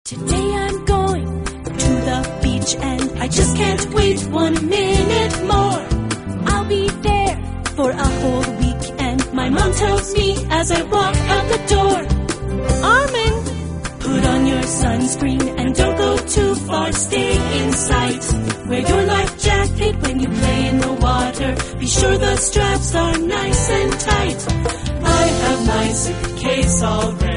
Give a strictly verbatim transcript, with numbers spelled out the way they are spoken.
Today I'm going to the beach and I just can't wait one minute more. I'll be there for a whole week and my mom tells me as I walk out the door, Armin, put on your sunscreen and don't go too far, stay in sight. Wear your life jacket when you play in the water. Be sure the straps are nice and tight. I have my suitcase all ready.